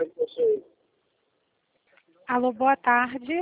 Alô, boa tarde.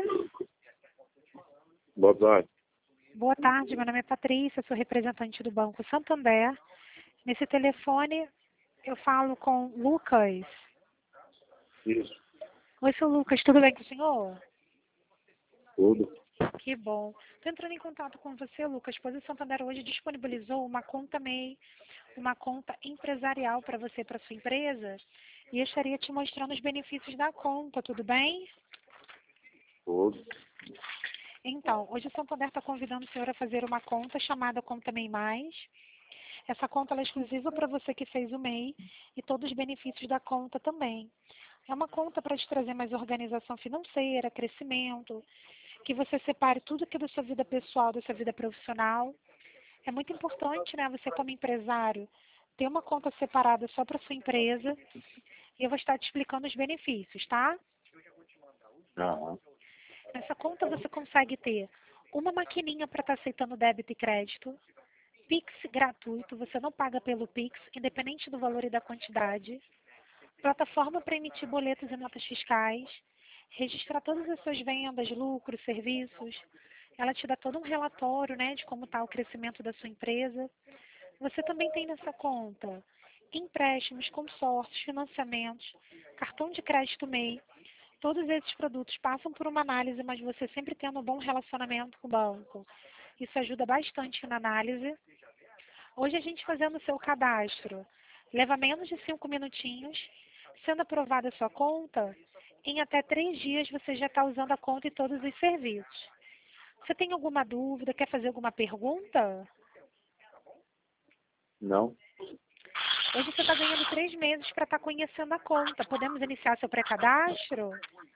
Boa tarde. Boa tarde, meu nome é Patrícia, sou representante do Banco Santander. Nesse telefone eu falo com Lucas. Isso, Oi, seu Lucas, tudo bem com o senhor? tudo. Que bom. Estou entrando em contato com você, Lucas, pois o Santander hoje disponibilizou uma conta MEI, uma conta empresarial para você, para sua empresa, e eu estaria te mostrando os benefícios da conta, tudo bem? Tudo. Então, hoje o Santander está convidando o senhor a fazer uma conta chamada Conta MEI Mais. Essa conta ela é exclusiva para você que fez o MEI e todos os benefícios da conta também. É uma conta para te trazer mais organização financeira, crescimento, que você separe tudo que é da sua vida pessoal, da sua vida profissional. É muito importante, né, você como empresário, ter uma conta separada só para sua empresa. E eu vou estar te explicando os benefícios, tá? Aham. Nessa conta você consegue ter uma maquininha para estar aceitando débito e crédito, Pix gratuito, você não paga pelo Pix, independente do valor e da quantidade, plataforma para emitir boletos e notas fiscais, registrar todas as suas vendas, lucros, serviços. Ela te dá todo um relatório, né, de como está o crescimento da sua empresa. Você também tem nessa conta empréstimos, consórcios, financiamentos, cartão de crédito MEI. Todos esses produtos passam por uma análise, mas você sempre tendo um bom relacionamento com o banco. Isso ajuda bastante na análise. Hoje a gente fazendo o seu cadastro leva menos de 5 minutinhos. Sendo aprovada a sua conta, em até 3 dias você já está usando a conta e todos os serviços. Você tem alguma dúvida? Quer fazer alguma pergunta? Não. Hoje você está ganhando 3 meses para estar conhecendo a conta. Podemos iniciar seu pré-cadastro?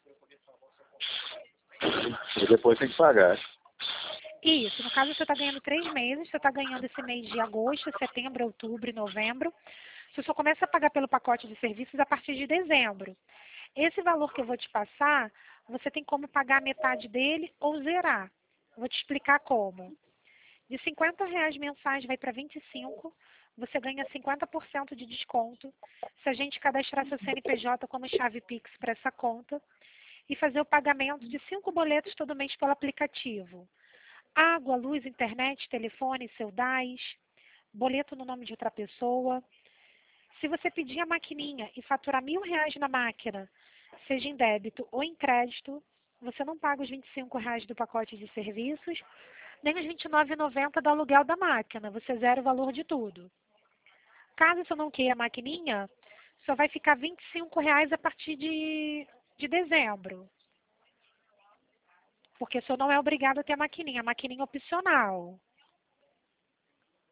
E depois tem que pagar. Isso, no caso você está ganhando 3 meses, você está ganhando esse mês de agosto, setembro, outubro e novembro. Você só começa a pagar pelo pacote de serviços a partir de dezembro. Esse valor que eu vou te passar, você tem como pagar metade dele ou zerar. Vou te explicar como. De R$ 50 mensais vai para 25, você ganha 50% de desconto se a gente cadastrar seu CNPJ como chave Pix para essa conta e fazer o pagamento de 5 boletos todo mês pelo aplicativo. Água, luz, internet, telefone, seu DAS, boleto no nome de outra pessoa. Se você pedir a maquininha e faturar R$ 1.000 na máquina, seja em débito ou em crédito, você não paga os R$ 25 do pacote de serviços, nem os R$ 29,90 do aluguel da máquina, você zera o valor de tudo. Caso você não queira a maquininha, só vai ficar R$ 25 a partir de dezembro. Porque o senhor não é obrigado a ter a maquininha é opcional.